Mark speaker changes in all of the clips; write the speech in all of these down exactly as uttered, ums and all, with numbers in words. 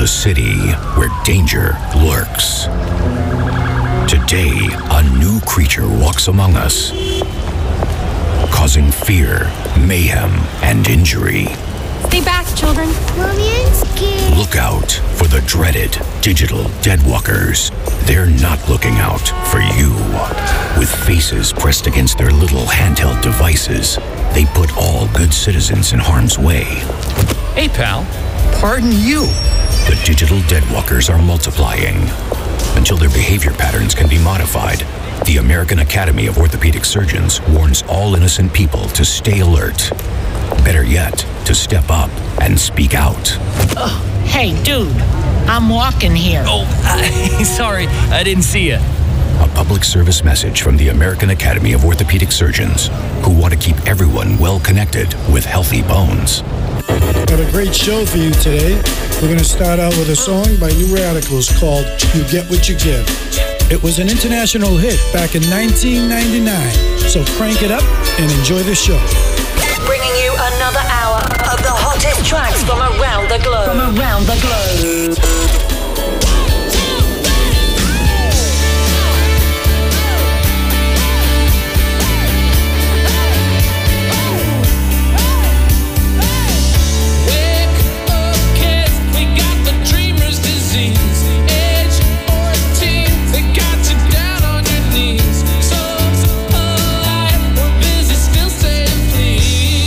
Speaker 1: the city where danger lurks. Today, a new creature walks among us, causing fear, mayhem, and injury.
Speaker 2: Stay back, children.
Speaker 3: Mommy, I'm scared.
Speaker 1: Look out for the dreaded digital deadwalkers. They're not looking out for you. With faces pressed against their little handheld devices, they put all good citizens in harm's way.
Speaker 4: Hey, pal. Pardon you.
Speaker 1: The digital deadwalkers are multiplying. Until their behavior patterns can be modified, the American Academy of Orthopedic Surgeons warns all innocent people to stay alert. Better yet, to step up and speak out.
Speaker 5: Oh, hey, dude. I'm walking here.
Speaker 4: Oh, uh, sorry. I didn't see you.
Speaker 1: A public service message from the American Academy of Orthopedic Surgeons, who want to keep everyone well connected with healthy bones.
Speaker 6: Got a great show for you today. We're going to start out with a song by New Radicals called You Get What You Give. It was an international hit back in nineteen ninety-nine, so crank it up and enjoy the show.
Speaker 7: Bringing you another hour of the hottest tracks from around the globe. From around the globe.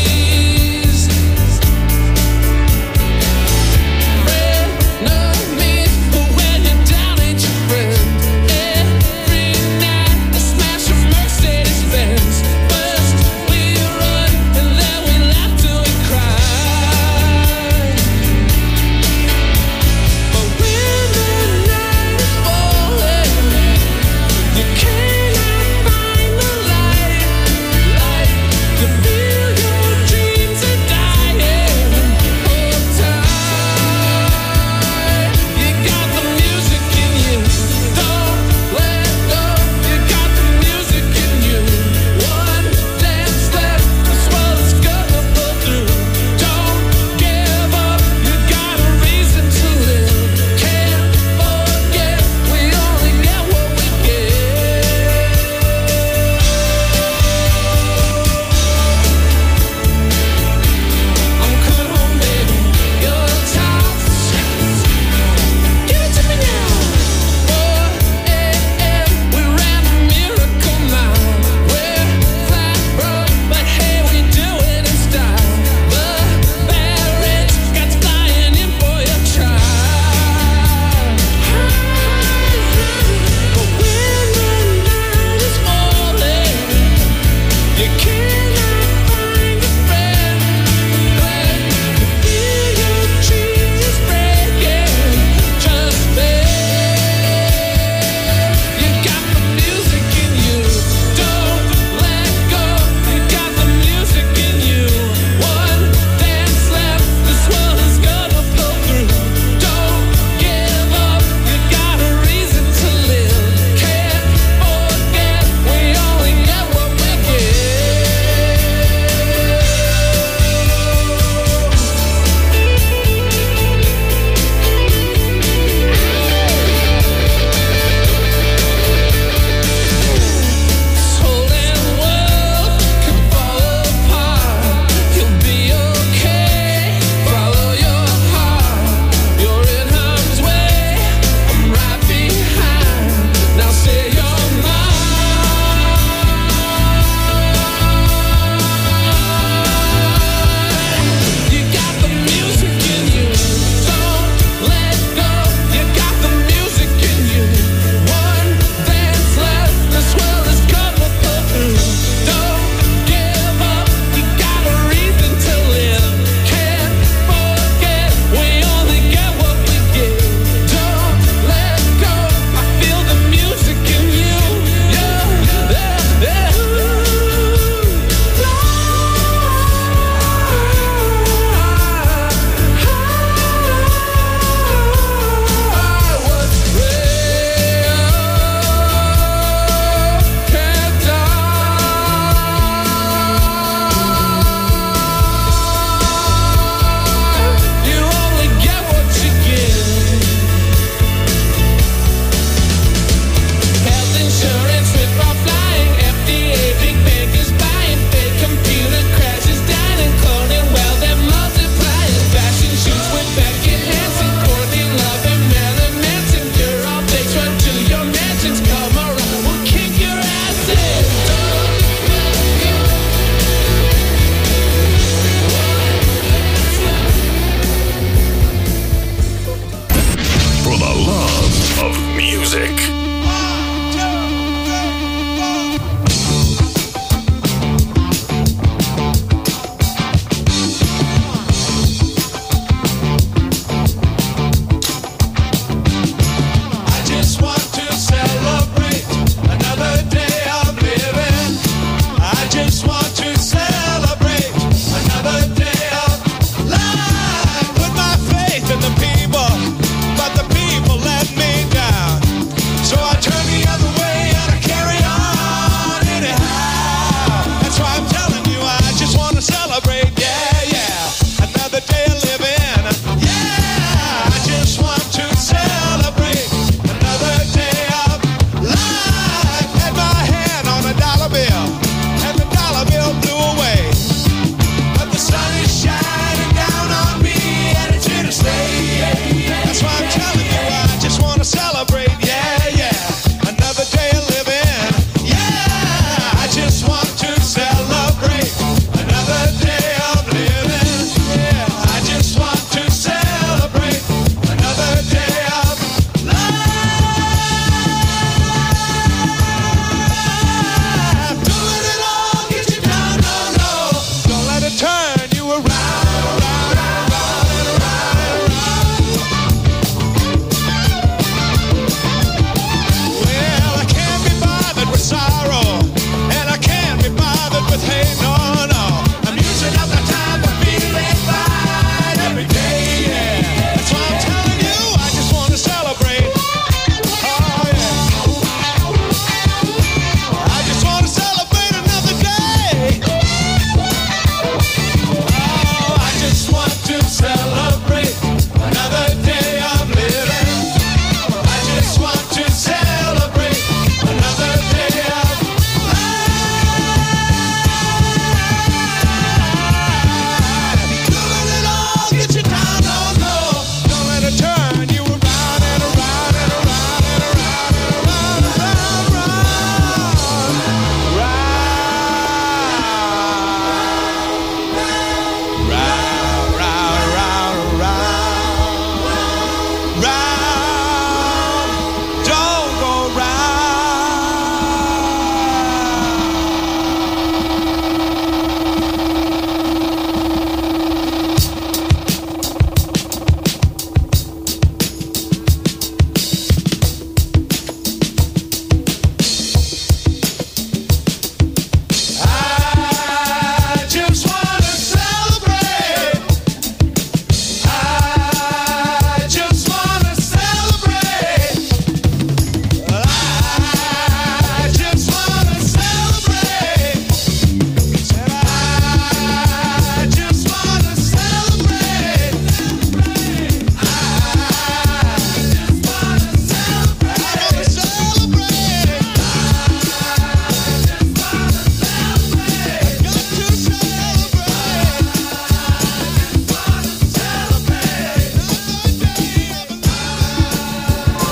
Speaker 8: Me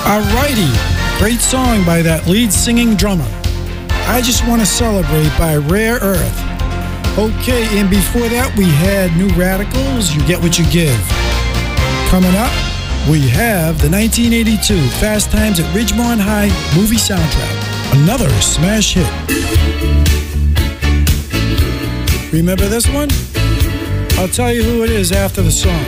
Speaker 6: Alrighty, great song by that lead singing drummer. I Just Want to Celebrate by Rare Earth. Okay, and before that we had New Radicals, You Get What You Give. Coming up, we have the nineteen eighty-two Fast Times at Ridgemont High movie soundtrack, another smash hit. Remember this one? I'll tell you who it is after the song.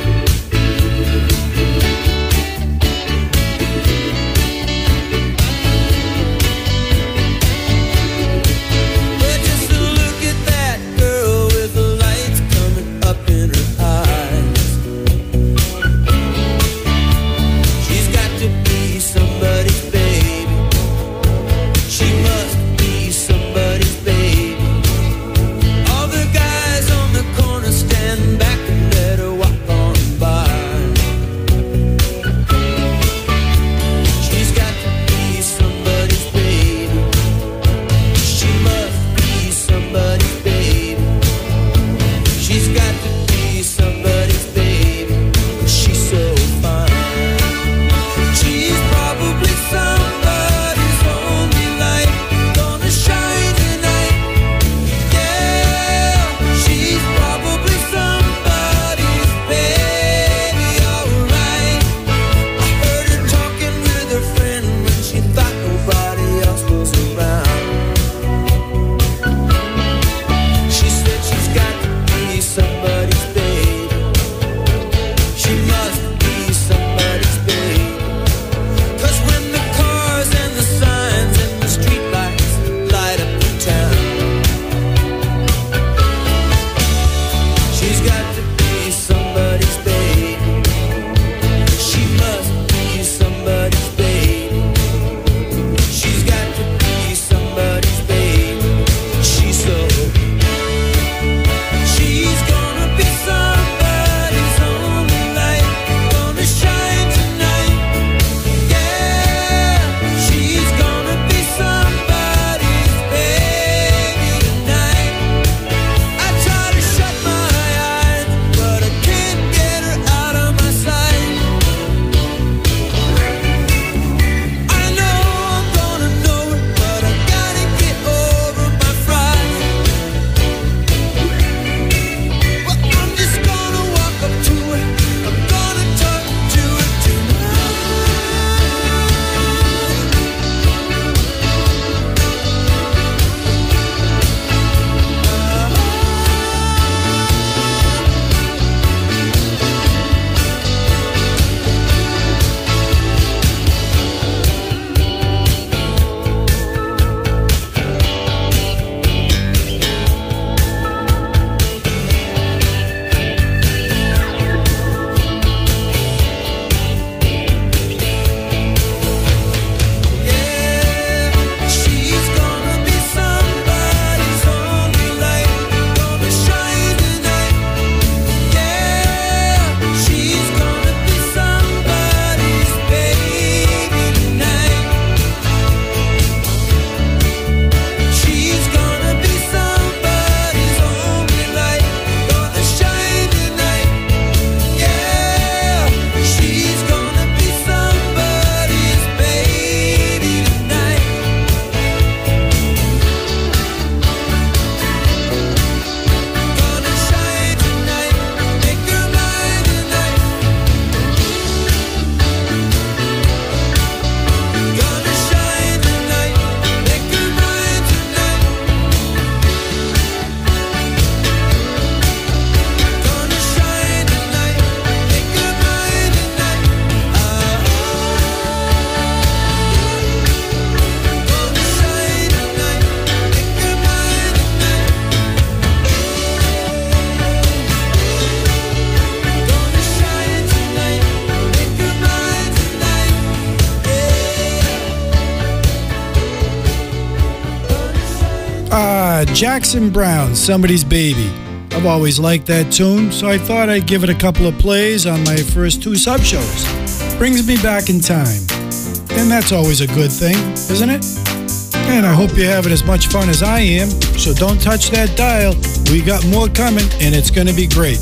Speaker 6: Jackson Browne, Somebody's Baby. I've always liked that tune, so I thought I'd give it a couple of plays on my first two sub shows. Brings me back in time. And that's always a good thing, isn't it? And I hope you're having as much fun as I am, so don't touch that dial. We got more coming, and it's going to be great.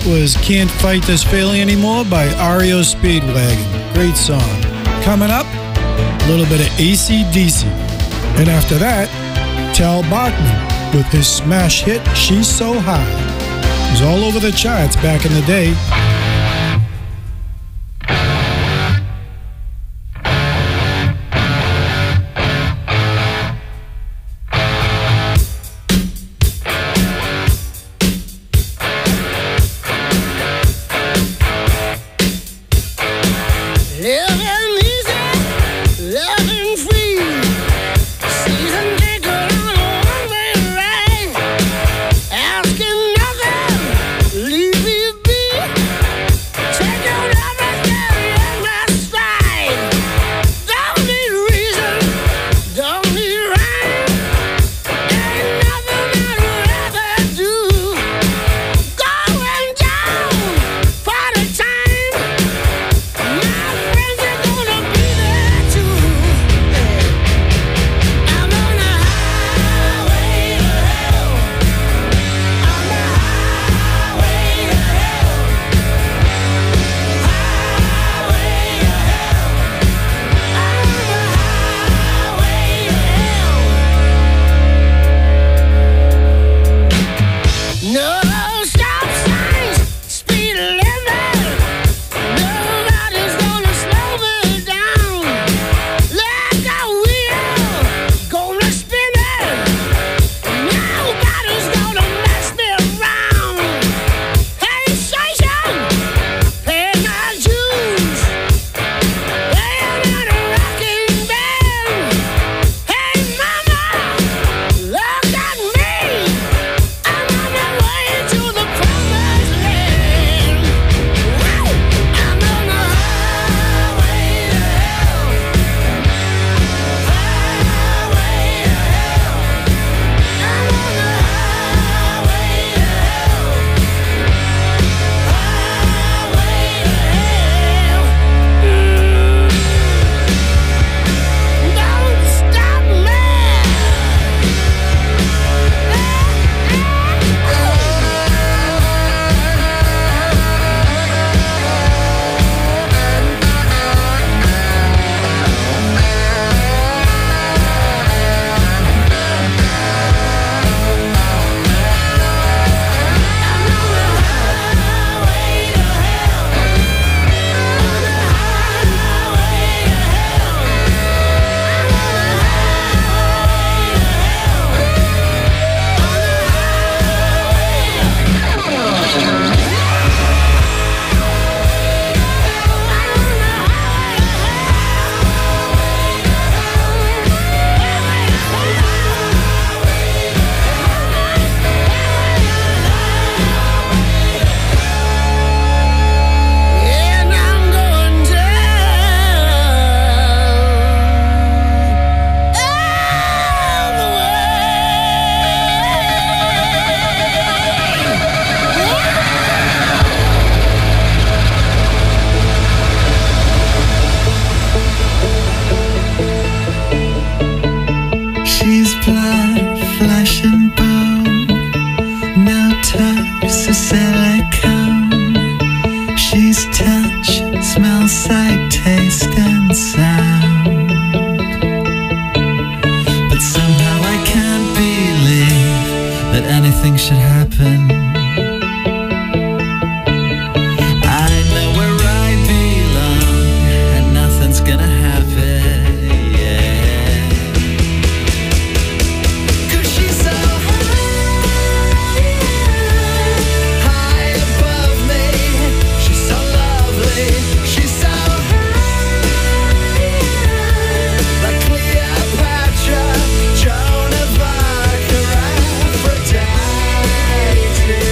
Speaker 6: That was Can't Fight This Feeling Anymore by R E O Speedwagon. Great song. Coming up, a little bit of A C D C. And after that, Tal Bachman with his smash hit, She's So High. It was all over the charts back in the day.
Speaker 2: Joan of Arc or Aphrodite.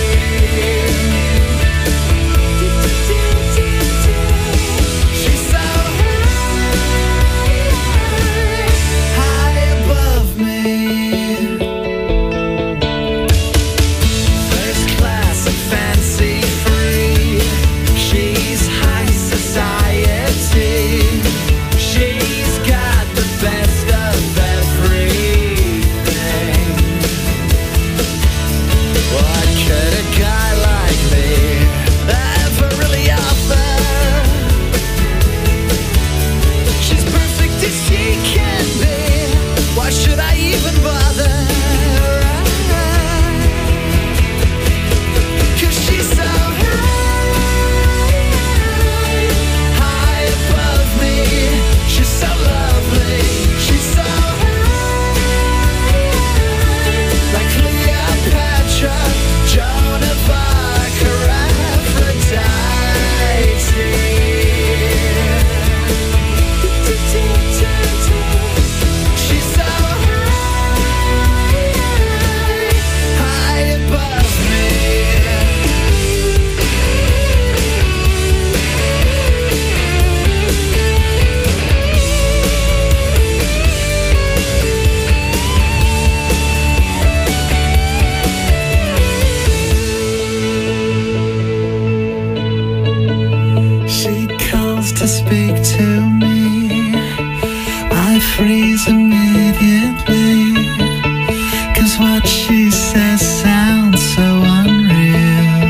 Speaker 2: freeze immediately, 'cause what she says sounds so unreal.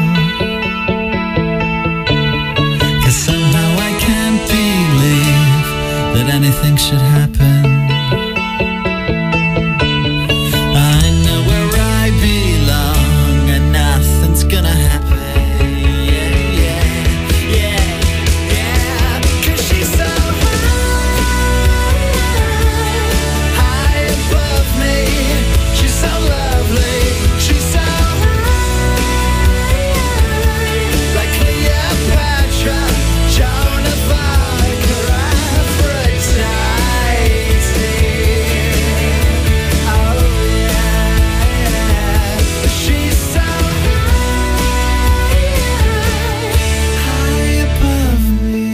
Speaker 2: 'Cause somehow I can't believe that anything should happen. I know where I belong and nothing's gonna happen. Yeah, yeah, yeah, yeah. 'Cause she's so high, high above me. She's so lovely. She's so high, like Cleopatra, Joan of Arc, or Aphrodite. Oh yeah, yeah. She's so high, high above me.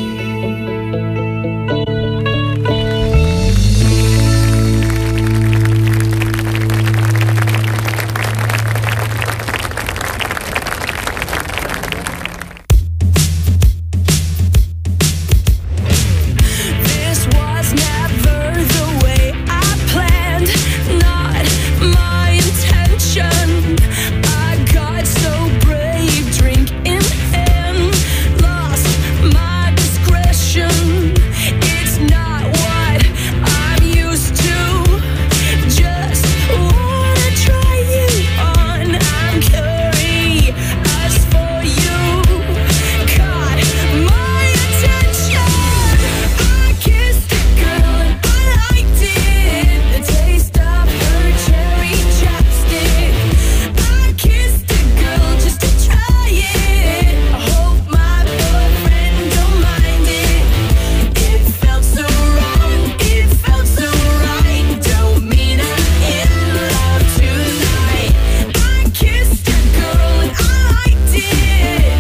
Speaker 2: This was never the way I planned, not my intention. I got so brave, drink in hand, lost my discretion. It's not what I'm used to. Just wanna try you on. I'm curious for you. Caught my attention. I kissed a girl and I liked it. The taste of her cherry chapstick. I kissed a girl just to try it. I hope my boyfriend don't mind it. It felt so wrong, it felt so right. Don't mean I'm in love tonight. I kissed a girl and I liked it.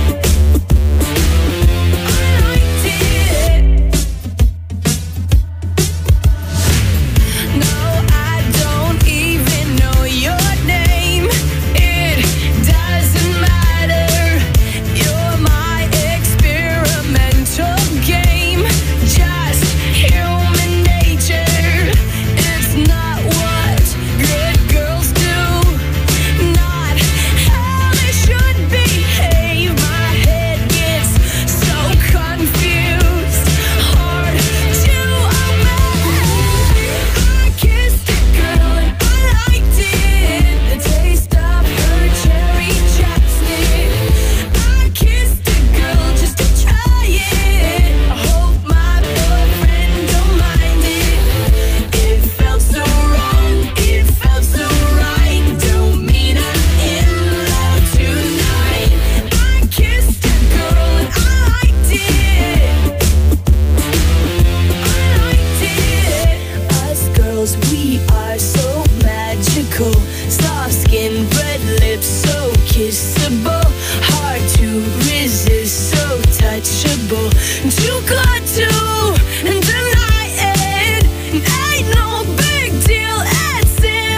Speaker 2: I liked it. No, I don't even know your name. It doesn't matter. You're my experimental game. Just human nature. It's not what good girls do. Not how they should behave. My head gets so confused. Hard to obey. I kissed a girl and I liked it. The taste of her cherry chapstick. I kissed a girl just to try it. I hope my boyfriend don't mind it. It felt so wrong, it felt so right. Don't mean I'm in love tonight. I kissed a girl and I liked it. I liked it. Us girls, we are so magical. Soft skin, red lips, so kissable. Hard to resist, so touchable. Too good to deny it. Ain't no big deal, it's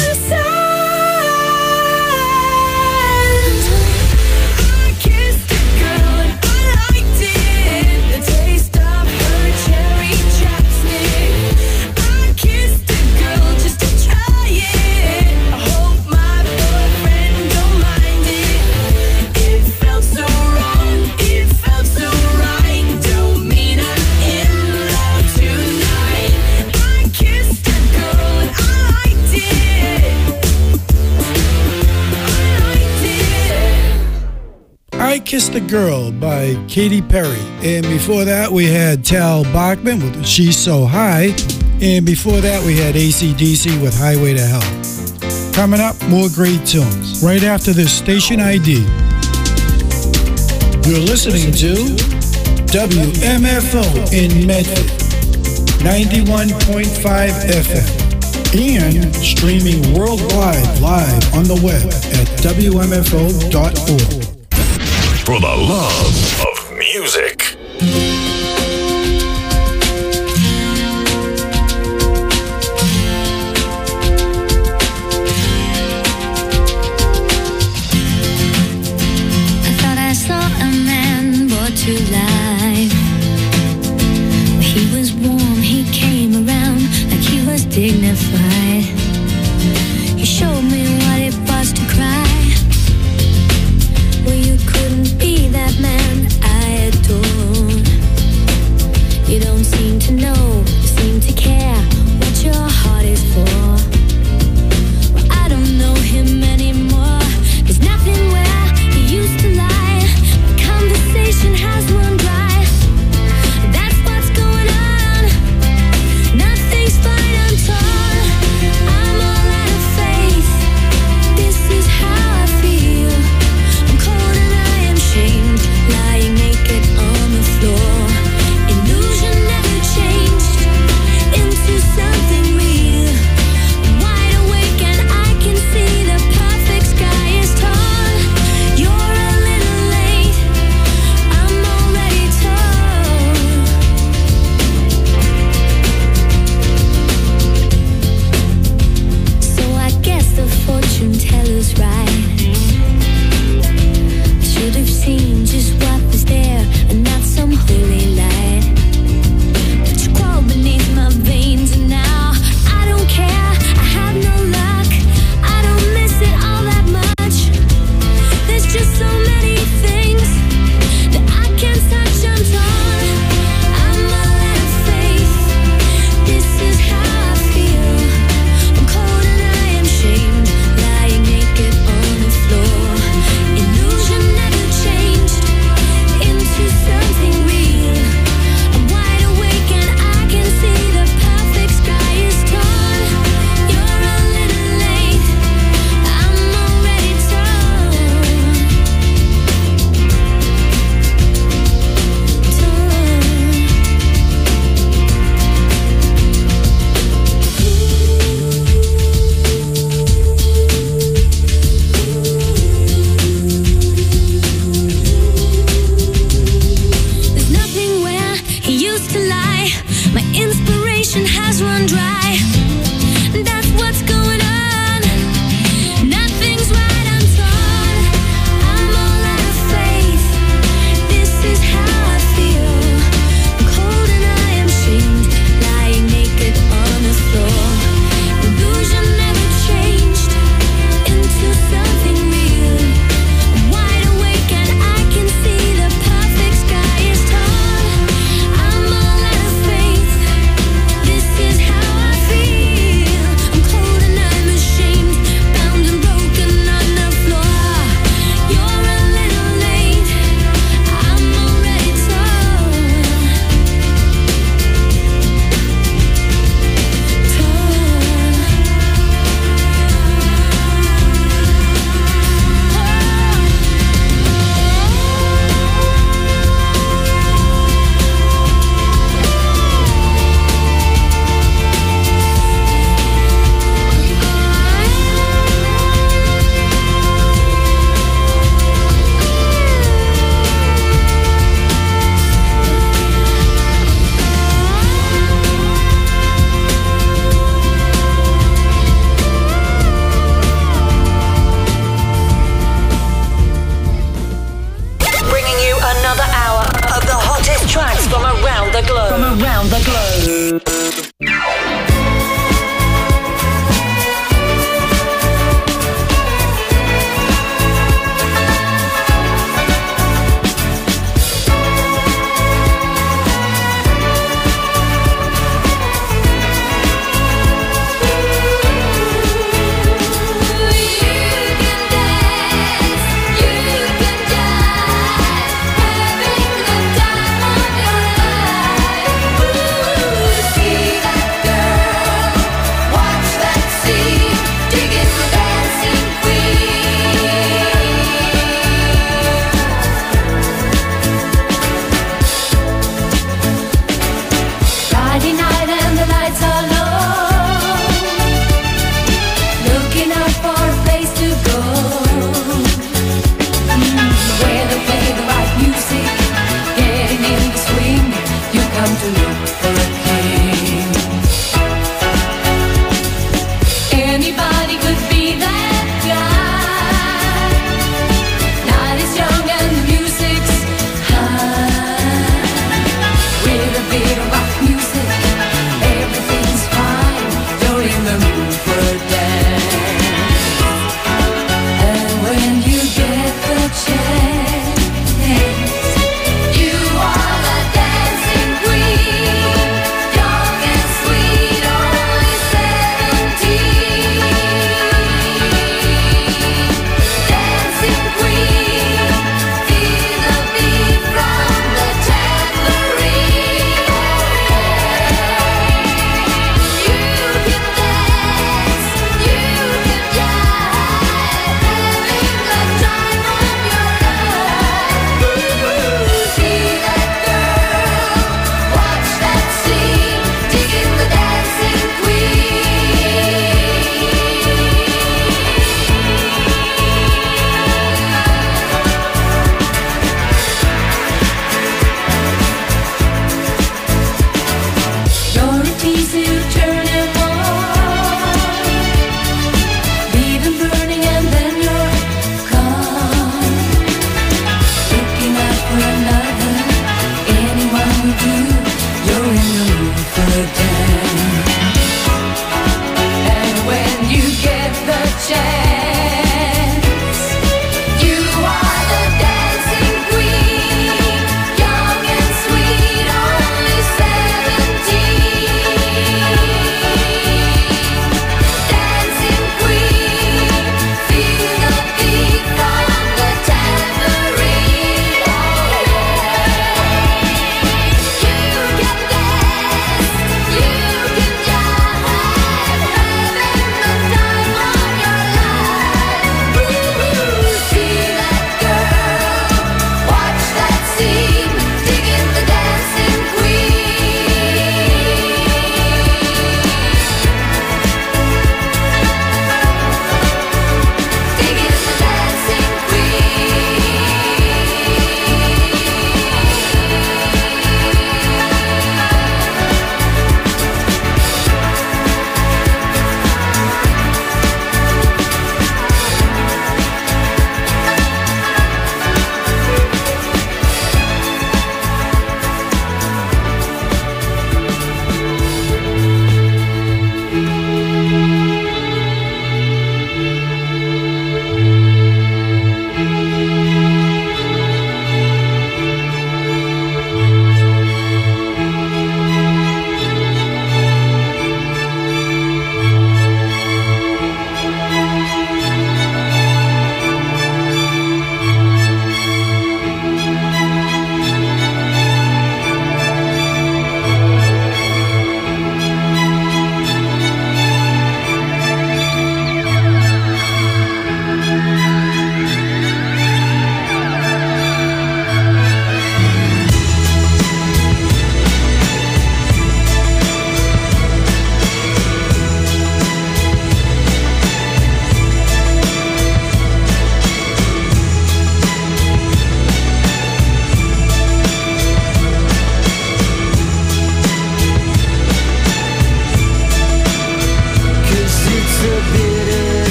Speaker 2: innocent. I kissed a girl and I liked it. The taste of her cherry chapstick. I kissed a girl just to try it. I hope my boyfriend don't mind it. It felt so wrong, it felt so right. Don't mean I'm in love tonight. I kissed a girl and I liked it. I liked it.
Speaker 6: I Kissed a Girl by Katy Perry. And before that, we had Tal Bachman with She's So High. And before that, we had A C D C with Highway to Hell. Coming up, more great tunes. Right after this station I D. You're listening to W M F O in Medford, ninety-one point five F M. And streaming worldwide live on the web at W M F O dot org.
Speaker 8: For the love of music.
Speaker 3: I thought I saw a man brought to life. He was warm, he came around like he dignified. You showed me what it was to cry. Well, you couldn't be that man I adored. You don't seem to know, seem to care what your heart is for. Well, I don't know him anymore. There's nothing where he used to lie. My conversation has run dry. That's what's going on. Nothing's fine, I'm torn.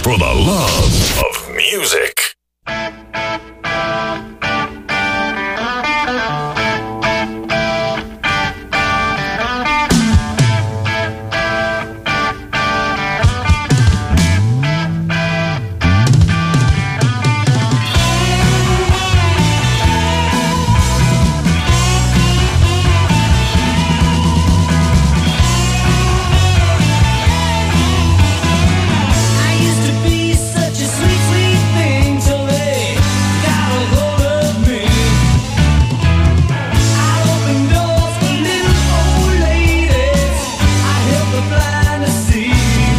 Speaker 8: for the love of music.
Speaker 2: I used to be such a sweet, sweet thing till they got a hold of me. I opened doors for little old ladies. I helped the blind to see.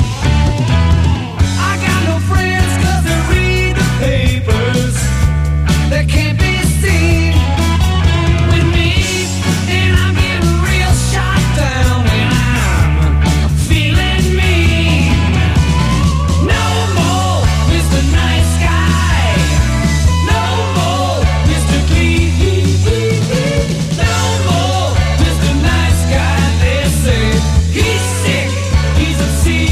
Speaker 2: I got no friends 'cause they read the papers. They can't be seen with me, and I'm getting real shot down, and I'm feeling mean. No more Mister Nice Guy. No more Mister Clean. No more Mister Nice Guy. They say he's sick, he's a C.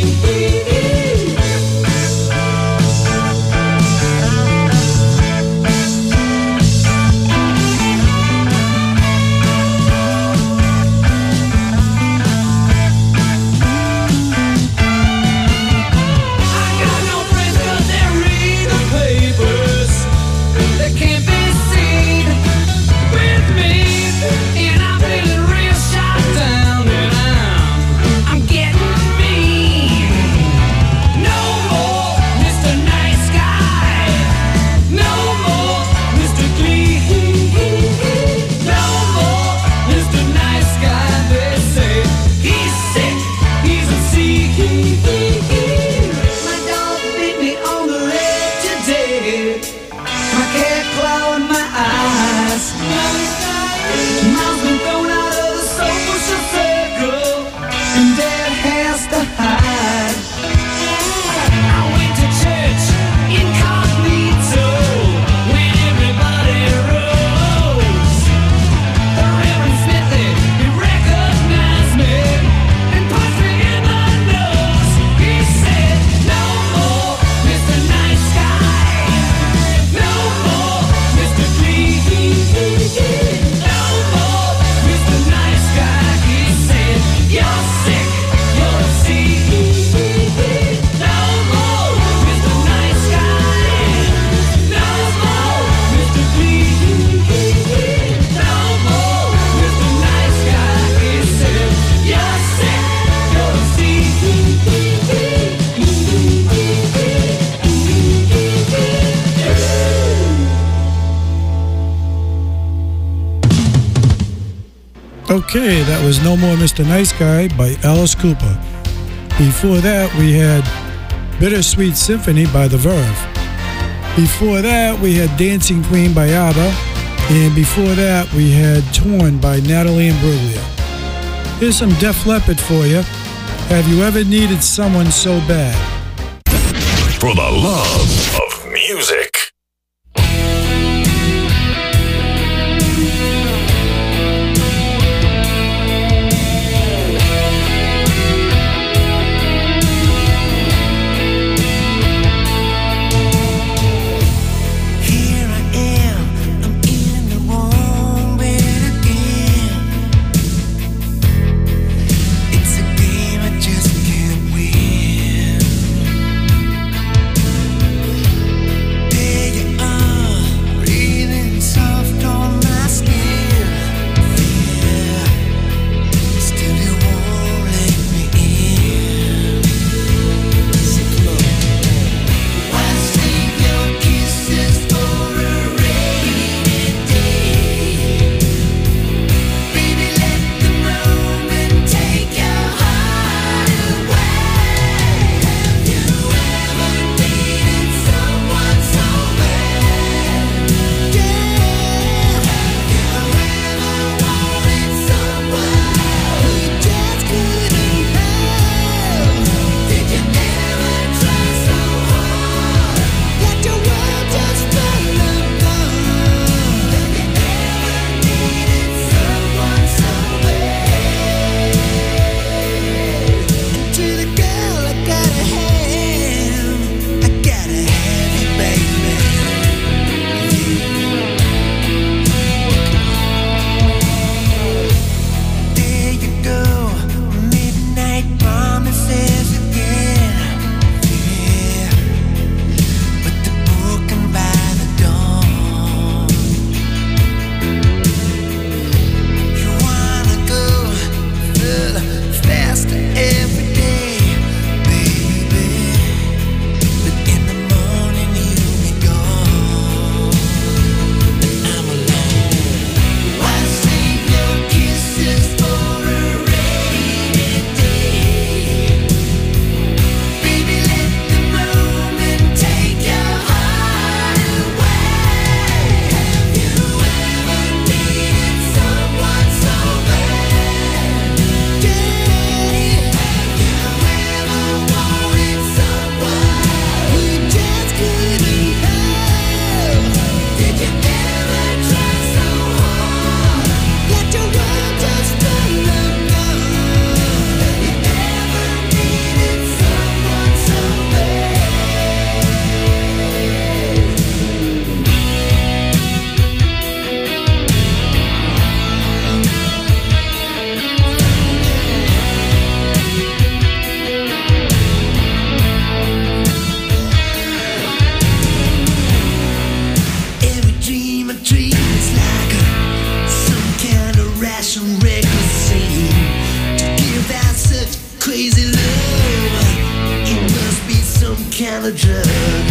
Speaker 2: I got no friends 'cause they read the papers. They can't be seen with me, and I'm feeling real shot down, and I'm I'm getting mean. No more Mister Nice Guy. No more Mister Clean. No more Mister Nice Guy. They say he's sick, he's a C. My dog bit me on the leg today. My cat clawed my eyes. Mom's been thrown out of the social circle, and Dad has to hide. I went to church incognito when everybody rose. The Reverend Smithy, he recognized me and punched me in the nose. He said, no more Mister Nice Guy. No more Mister Clean. No more Mister Nice Guy. He said, you're sick, you're a C. No more Mister Nice Guy. No more Mister Clean. No more Mister Nice Guy. He said, you're sick, you're a C.
Speaker 6: Okay, that was No More Mister Nice Guy by Alice Cooper. Before that, we had Bittersweet Symphony by The Verve. Before that, we had Dancing Queen by ABBA. And before that, we had Torn by Natalie Imbruglia. Here's some Def Leppard for you. Have you ever needed someone so bad?
Speaker 8: For the love of music.
Speaker 2: Here I am, I'm in the wrong bed again. It's a game I just can't win.
Speaker 9: have a drug.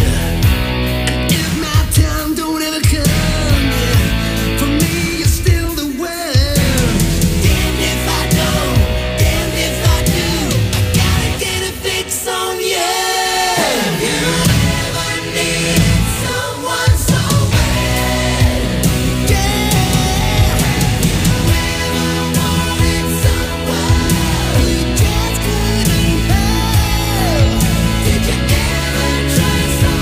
Speaker 9: If my time don't ever come, for me you're still the one. Damn if I don't, damn if I do, I gotta get a fix on you. Have you ever needed someone so bad? Yeah. Have you ever wanted someone who you just couldn't have? Did you ever try someone?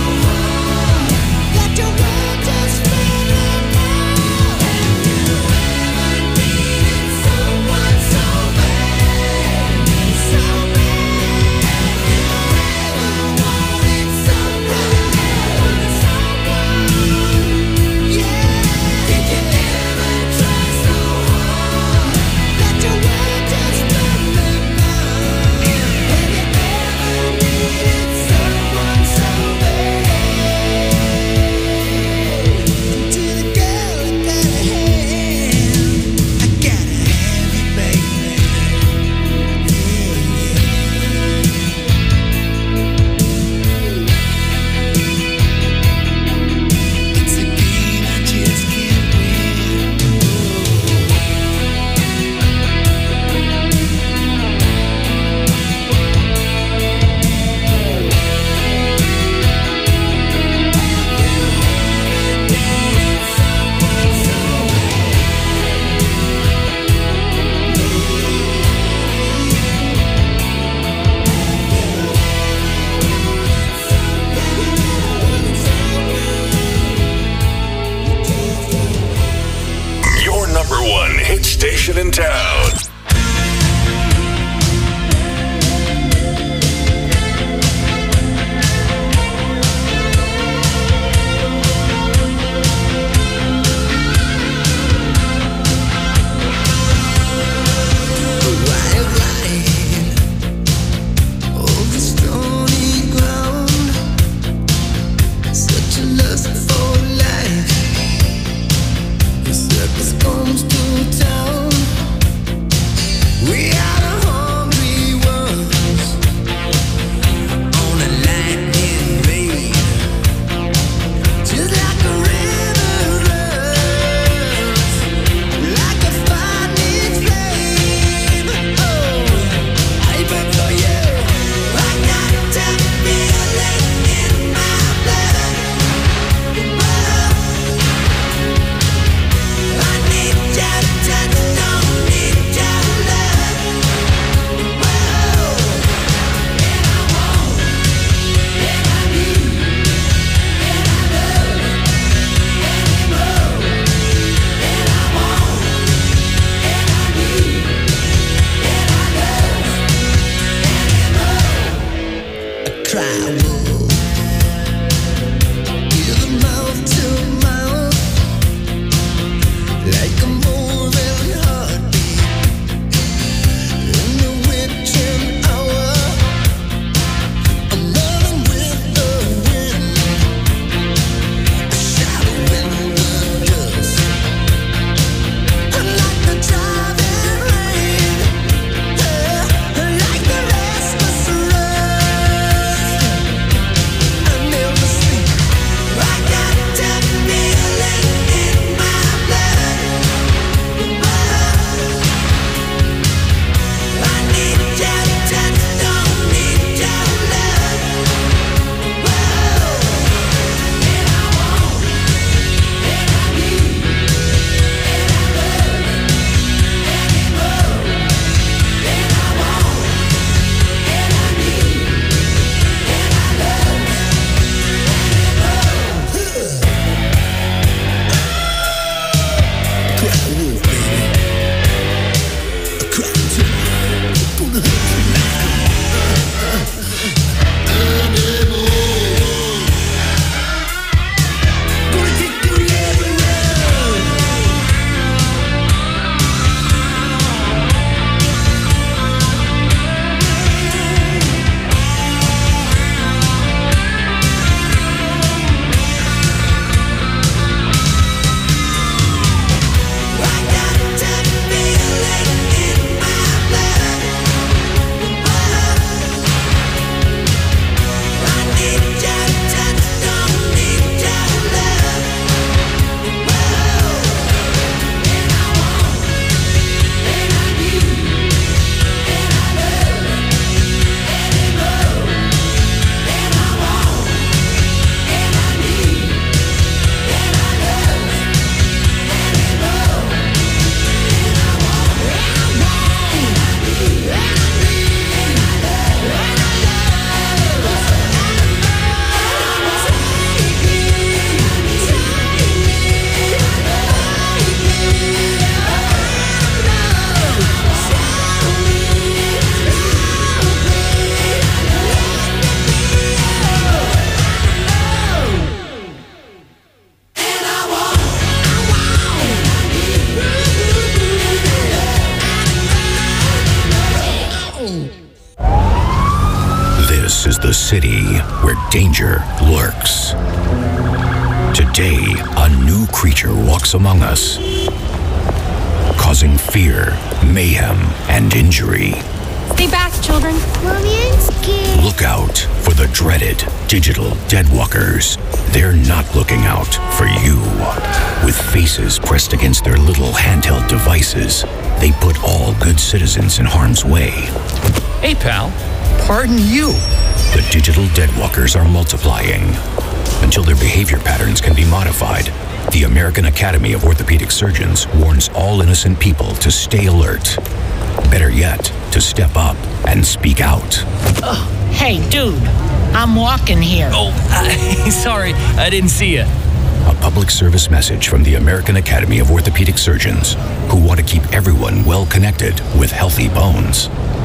Speaker 1: This is the city where danger lurks. Today, a new creature walks among us, causing fear, mayhem, and injury.
Speaker 10: Stay back, children.
Speaker 3: Mommy, I'm scared.
Speaker 1: Look out for the dreaded digital deadwalkers. They're not looking out for you. With faces pressed against their little handheld devices, they put all good citizens in harm's way.
Speaker 4: Hey, pal. Pardon you.
Speaker 1: The digital deadwalkers are multiplying. Until their behavior patterns can be modified, the American Academy of Orthopedic Surgeons warns all innocent people to stay alert. Better yet, to step up and speak out.
Speaker 5: Oh, hey, dude, I'm walking here.
Speaker 4: Oh, uh, sorry, I didn't see you.
Speaker 1: A public service message from the American Academy of Orthopedic Surgeons, who want to keep everyone well connected with healthy bones.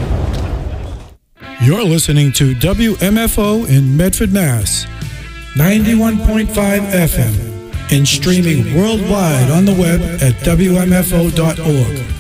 Speaker 6: You're listening to W M F O in Medford, Mass. ninety-one point five F M and streaming worldwide on the web at W M F O dot org.